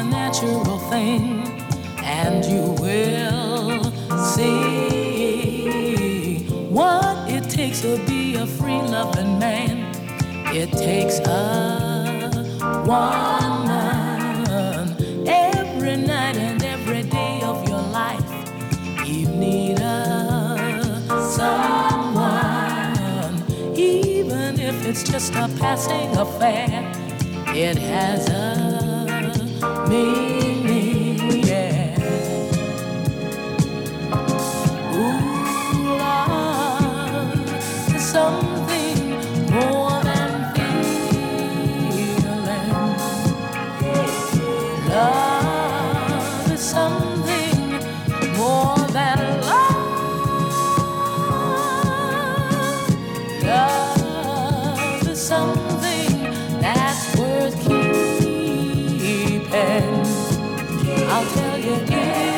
natural thing, and you will see what it takes to be a free loving man. It takes a woman every night and every day of your life. You need a someone, even if it's just a passing affair. It has a meaning, yeah. Ooh, love is something more than feeling. Love is something more than love. Love is something that's worth keeping. I'll tell you.